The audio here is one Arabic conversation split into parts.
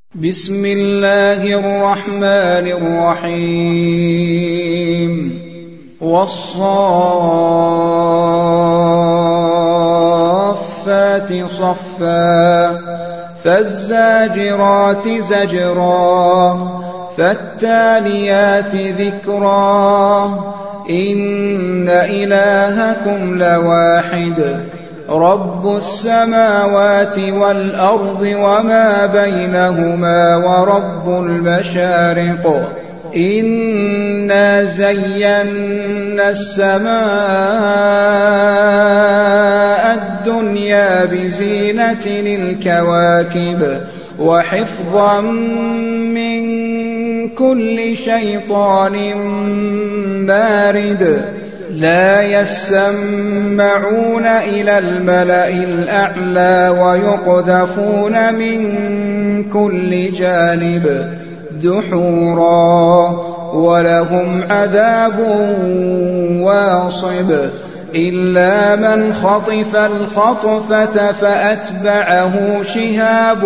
بسم الله الرحمن الرحيم والصافات صفا فالزاجرات زجرا فالتاليات ذكرا إن إلهكم لواحد رب السماوات والأرض وما بينهما ورب المشارق إنا زينا السماء الدنيا بزينة الكواكب وحفظا من كل شيطان مارد لا يسمعون إلى الملأ الأعلى ويقذفون من كل جانب دحورا ولهم عذاب واصب إلا من خطف الخطفة فأتبعه شهاب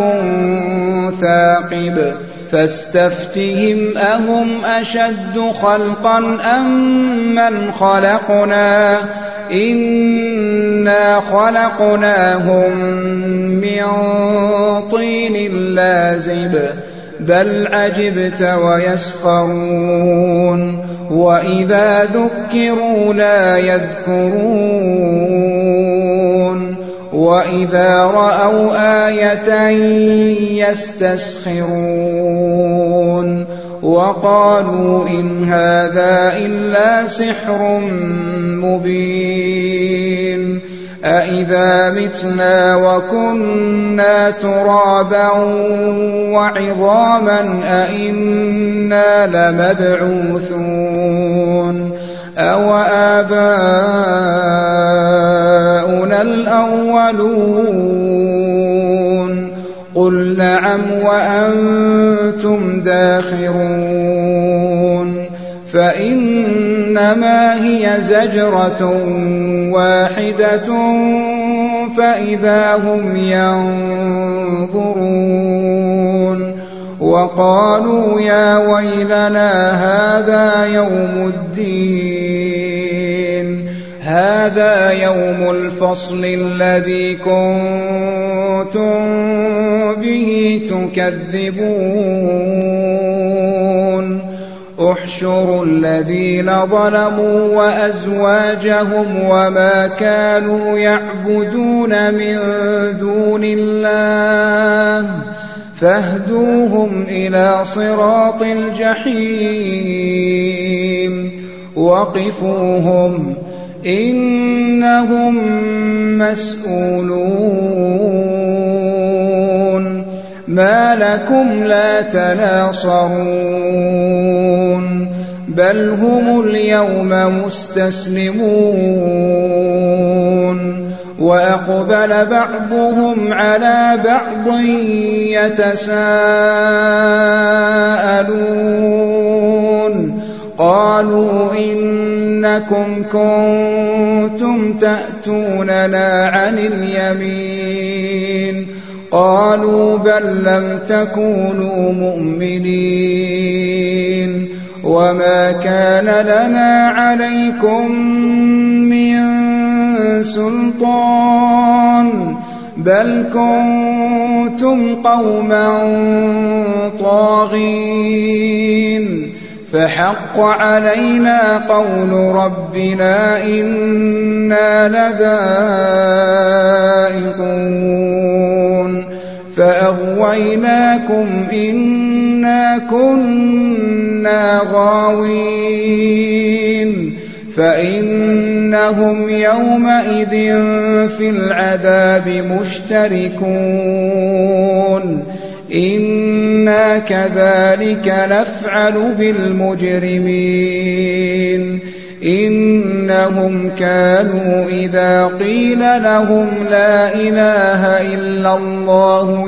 ثاقب فاستفتهم أهم أشد خلقا أم من خلقنا إنا خلقناهم من طين لازب بل عجبت ويسخرون وإذا ذكروا لا يذكرون وإذا رأوا آية يستسخرون وقالوا إن هذا إلا سحر مبين أإذا متنا وكنا ترابا وعظاما أإنا لمبعوثون أو آباؤنا الأولون قل نعم وأنتم داخرون فإنما هي زجرة واحدة فإذا هم ينظرون وقالوا يا ويلنا هذا يوم الدين هذا يوم الفصل الذي كنتم به تكذبون احشروا الذين ظلموا وأزواجهم وما كانوا يعبدون من دون الله فاهدوهم إلى صراط الجحيم وقفوهم إنهم مسؤولون ما لكم لا تناصرون بل هم اليوم مستسلمون وأقبل بعضهم على بعض يتساءلون قالوا إنكم كنتم تأتوننا عن اليمين قالوا بل لم تكونوا مؤمنين وما كان لنا عليكم من سلطان بل كنتم قوما طاغين فحق علينا قول ربنا إنا لذائقون فأغويناكم إنا كنا غاوين فإنهم يومئذ في العذاب مشتركون إنا كذلك نفعل بالمجرمين إنهم كانوا إذا قيل لهم لا إله إلا الله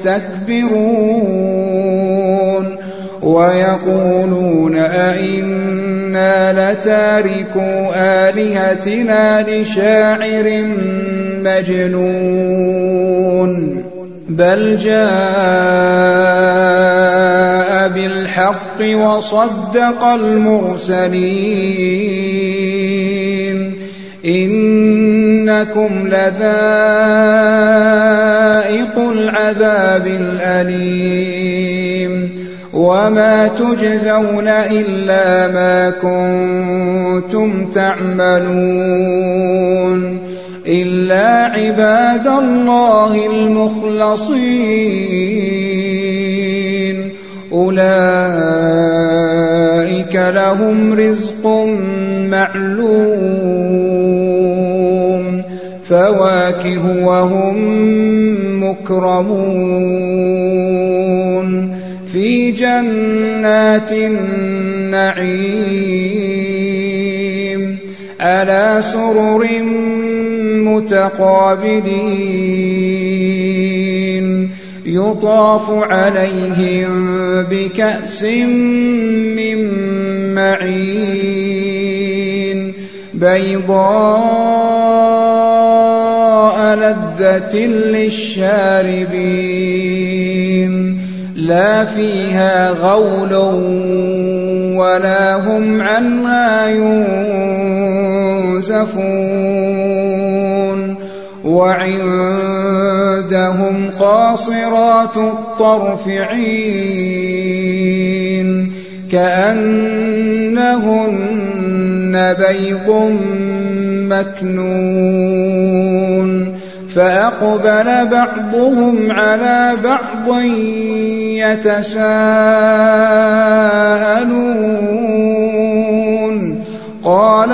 يستكبرون ويقولون أئنا لتاركو آلهتنا لشاعر مجنون بل جاء بالحق وصدق المرسلين إنكم لذائق العذاب الأليم وما تجزون إلا ما كنتم تعملون إلا عباد الله المخلصين أولئك لهم رزق معلوم فواكه وهم مكرمون في جنات النعيم على سرر متقابلين يطاف عليهم بكأس من معين بيضاء لذة للشاربين لا فيها غول ولا هم عنها ينزفون وعندهم قاصرات الطرف عين كأنهن بيض مكنون فأقبل بعضهم على بعض يتساءلون قال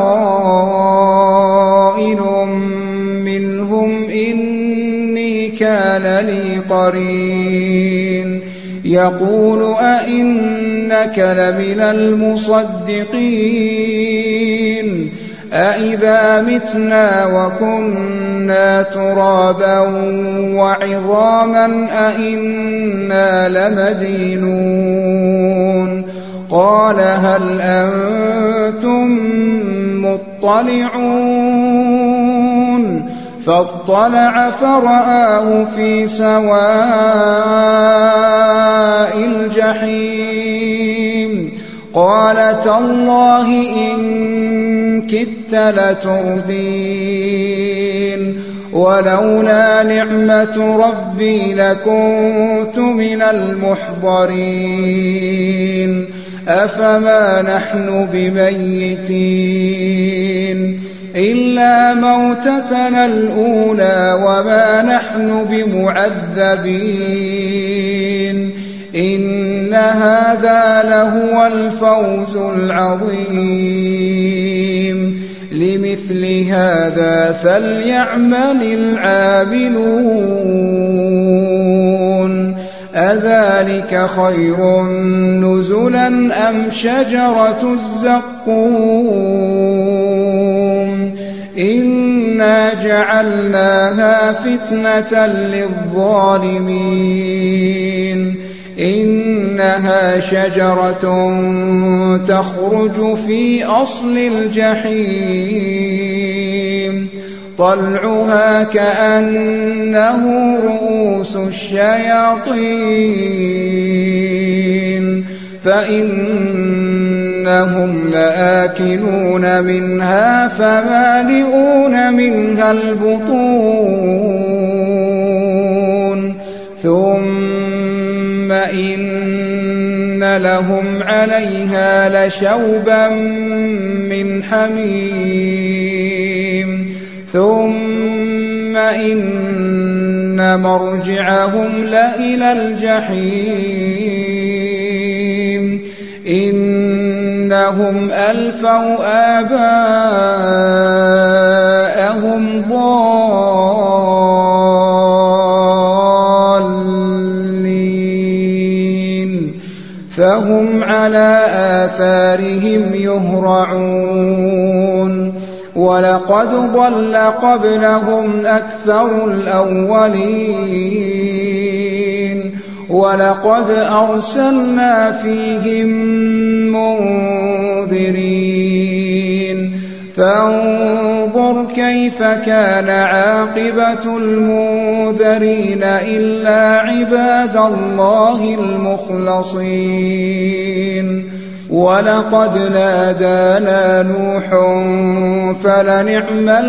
قائل منهم إني كان لي قرين يقول أئنك لمن المصدقين أئذا متنا وكنا ترابا وعظاما أئنا لمدينون قال هل أنتم مطلعون فاطلع فرآه في سواء الجحيم قال تالله إن كدت لتردين ولولا نعمة ربي لكنت من المحضرين أفما نحن بميتين إلا موتتنا الأولى وما نحن بمعذبين إن هذا لهو الفوز العظيم لمثل هذا فليعمل العاملون أذلك خير نزلا أم شجرة الزقوم إنا جعلناها فتنة للظالمين إنها شجرة تخرج في أصل الجحيم طلعها كأنه رؤوس الشياطين فإنهم لآكلون منها فمالئون منها البطون ثم إن لهم عليها لشوبا من حميم ثم إن مرجعهم لإلى الجحيم إنهم ألفوا آباءهم ضالين فهم على آثارهم يهرعون ولقد ضل قبلهم أكثر الأولين ولقد أرسلنا فيهم منذرين فانظر فانظر كيف كان عاقبة المنذرين إلا عباد الله المخلصين ولقد نادانا نوح فلنعم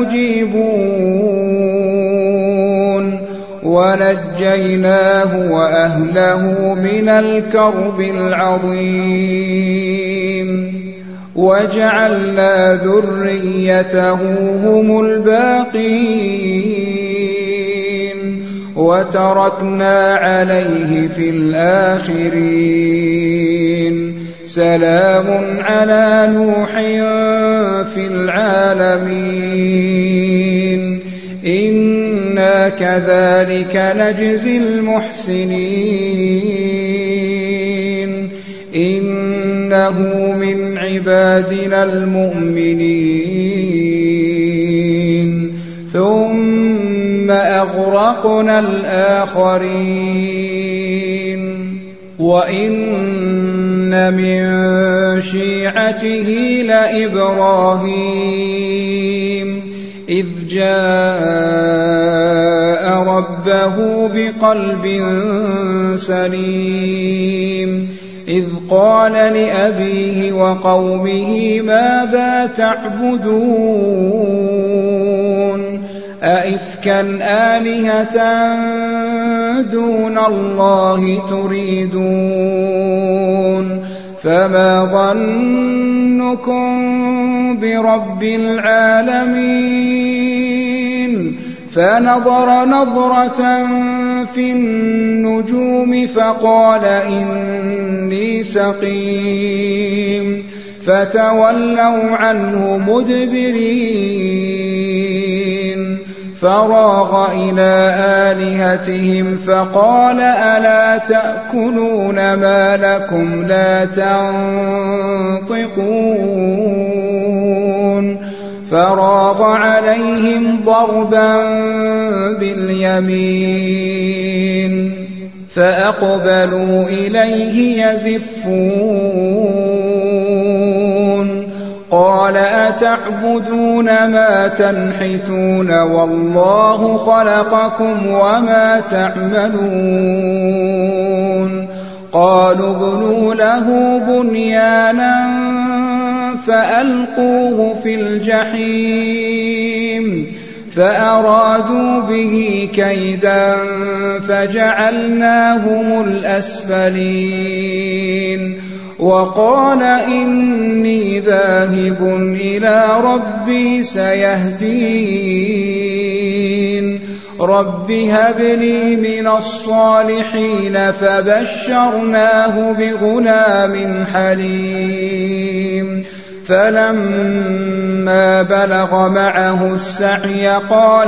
المجيبون ونجيناه وأهله من الكرب العظيم وجعلنا ذريته هم الباقين وتركنا عليه في الآخرين سلام على نوح في العالمين إنا كذلك نجزي المحسنين إنه من عبادنا المؤمنين ثم أغرقنا الآخرين وإن من شيعته لإبراهيم إذ جاء ربه بقلب سليم إذ قال لأبيه وقومه ماذا تعبدون أئفكا آلهة دون الله تريدون فما ظنكم برب العالمين فنظر نظرة في النجوم فقال إني سقيم فتولوا عنه مدبرين فراغ إلى آلهتهم فقال ألا تأكلون ما لكم لا تنطقون فراغ عليهم ضربا باليمين فأقبلوا إليه يزفون قال أتعبدون ما تنحتون والله خلقكم وما تعملون قالوا ابنوا له بنيانا فألقوه في الجحيم فأرادوا به كيدا فجعلناهم الأسفلين وقال إني ذاهب إلى ربي سيهدين رب هب لي من الصالحين فبشرناه بغلام حليم فلما بلغ معه السعي قال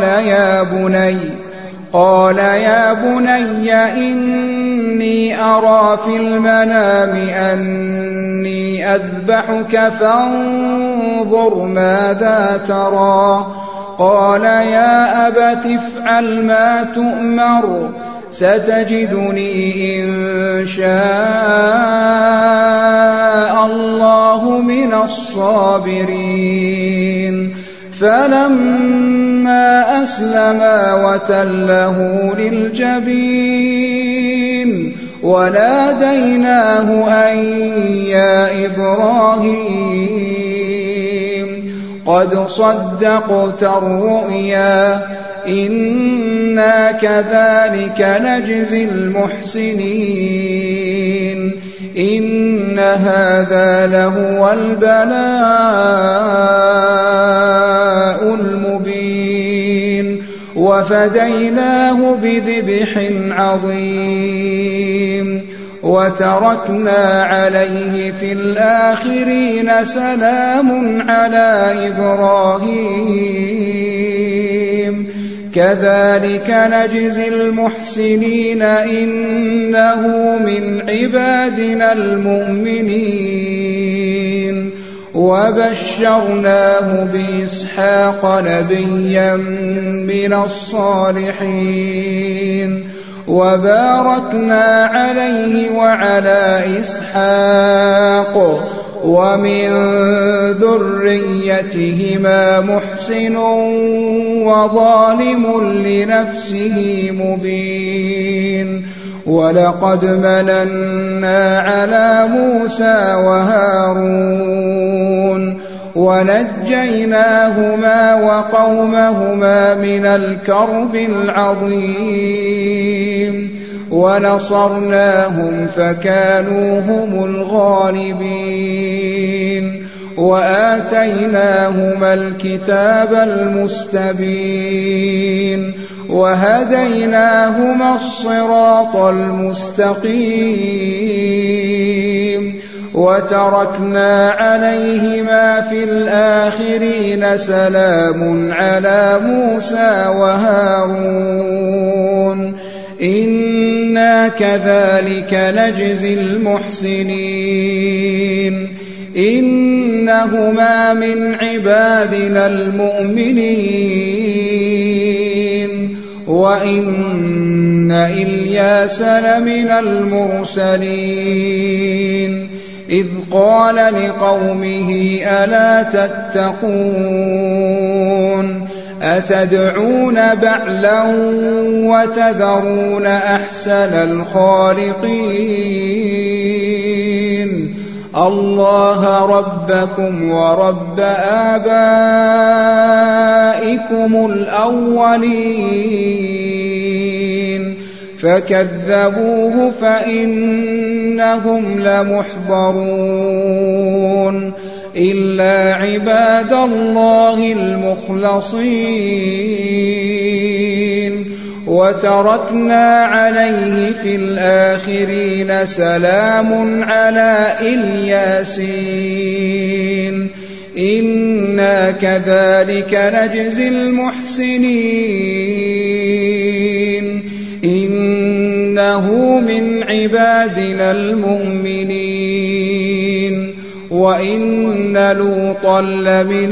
يا بني إني أرى في المنام أني أذبحك فانظر ماذا ترى قال يا أبت افعل ما تؤمر ستجدني إن شاء الله من الصابرين فلما أسلما وتله للجبين وناديناه أن يا إبراهيم قد صدقت الرؤيا إنا كذلك نجزي المحسنين إن هذا لهو البلاء المبين وفديناه بذبح عظيم وتركنا عليه في الآخرين سلام على إبراهيم كذلك نجزي المحسنين إنه من عبادنا المؤمنين وبشرناه بإسحاق نبيا من الصالحين وباركنا عليه وعلى إسحاق ومن ذريتهما محسن وظالم لنفسه مبين ولقد مننا على موسى وهارون ونجيناهما وقومهما من الكرب العظيم ونصرناهم فكانوا هم الغالبين وآتيناهما الكتاب المستبين وهديناهما الصراط المستقيم وتركنا عليهما في الآخرين سلام على موسى وهارون إنا كذلك نجزي المحسنين إنهما من عبادنا المؤمنين وإن إلياس لمن المرسلين إذ قال لقومه ألا تتقون أتدعون بعلا وتذرون أحسن الخالقين الله ربكم ورب آبائكم الأولين فكذبوه فإنهم لمحضرون إلا عباد الله المخلصين وتركنا عليه في الآخرين سلام على الياسين إنا كذلك نجزي المحسنين إنه من عبادنا المؤمنين وإن لوطا لمن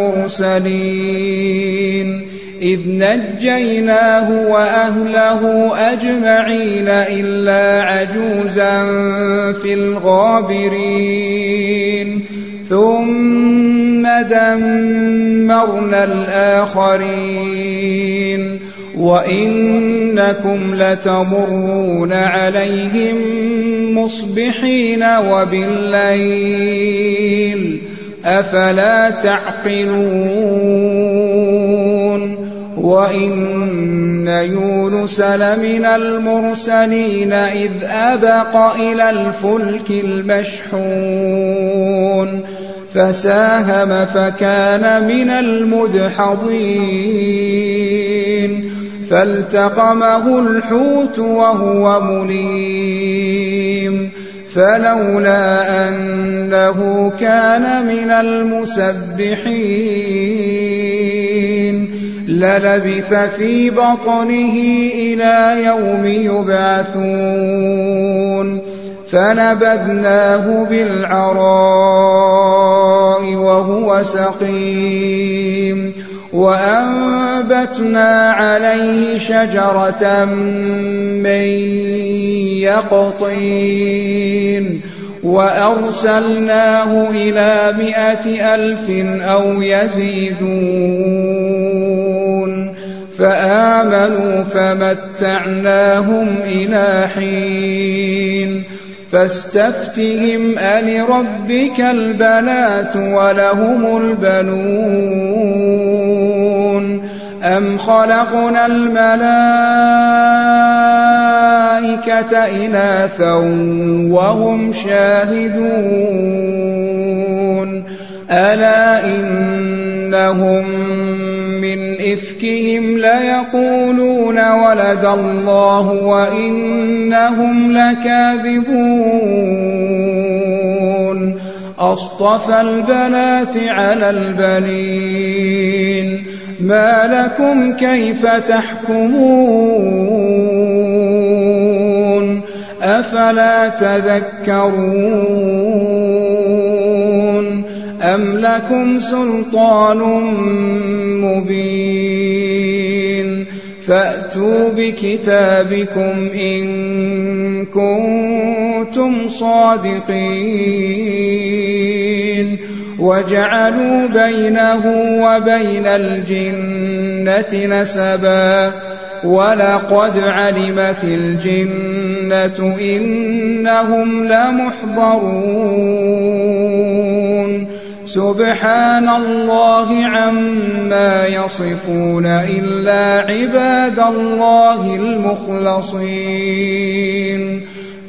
المرسلين إذ نجيناه وأهله أجمعين إلا عجوزا في الغابرين ثم دمرنا الآخرين وإنكم لتمرون عليهم مصبحين وبالليل أفلا تعقلون وإن يونس لمن المرسلين إذ أبق إلى الفلك المشحون فساهم فكان من المدحضين فالتقمه الحوت وهو مليم فلولا أنه كان من المسبحين للبث في بطنه إلى يوم يبعثون فنبذناه بالعراء وهو سقيم وأنبتنا عليه شجرة من يقطين وأرسلناه إلى 100,000 أو يزيدون فآمنوا فمتعناهم إلى حين فاستفتهم ألربك البنات ولهم البنون أم خلقنا الملائكة إناثا وهم شاهدون ألا إنهم من إفكهم ليقولون ولد الله وإنهم لكاذبون أصطفى البنات على البنين ما لكم كيف تحكمون أفلا تذكرون أم لكم سلطان مبين فأتوا بكتابكم إن كنتم كنتم صادقين وجعلوا بينه وبين الجنة نسبا ولقد علمت الجنة إنهم لمحضرون سبحان الله عما يصفون إلا عباد الله المخلصين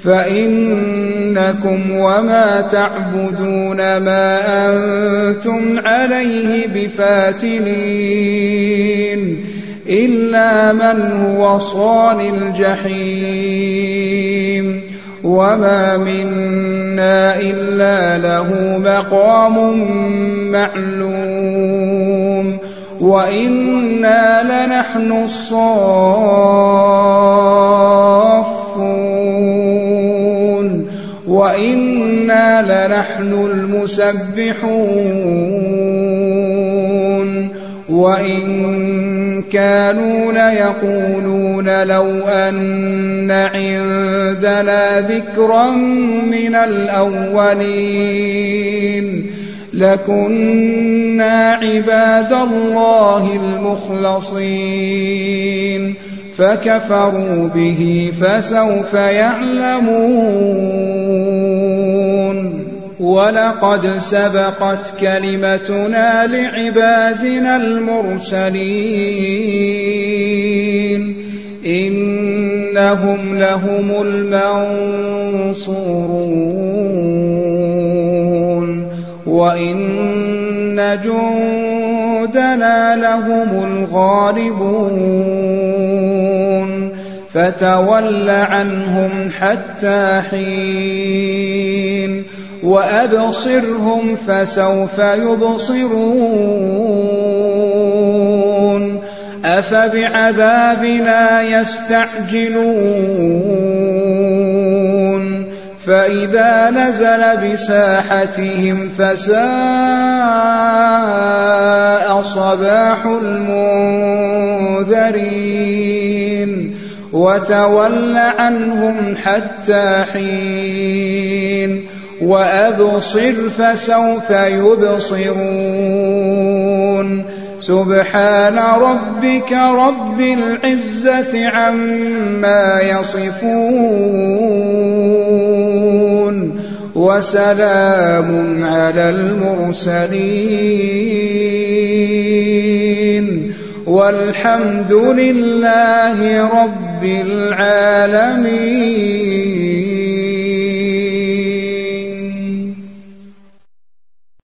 فإنكم وما تعبدون ما أنتم عليه بفاتنين إلا من هو صال الجحيم وما منا إلا له مقام معلوم وإنا لنحن الصافون وإنا لنحن المسبحون وإن كانوا ليقولون لو أن عندنا ذكرا من الأولين لكنا عباد الله المخلصين فكفروا به فسوف يعلمون ولقد سبقت كلمتنا لعبادنا المرسلين إنهم لهم المنصورون وإن جندنا لهم الغالبون فتول عنهم حتى حين وأبصرهم فسوف يبصرون أفبعذابنا يستعجلون فإذا نزل بساحتهم فساء صباح المنذرين وتول عنهم حتى حين وأبصر فسوف يبصرون سبحان ربك رب العزة عما يصفون وسلام على المرسلين والحمد لله رب العالمين.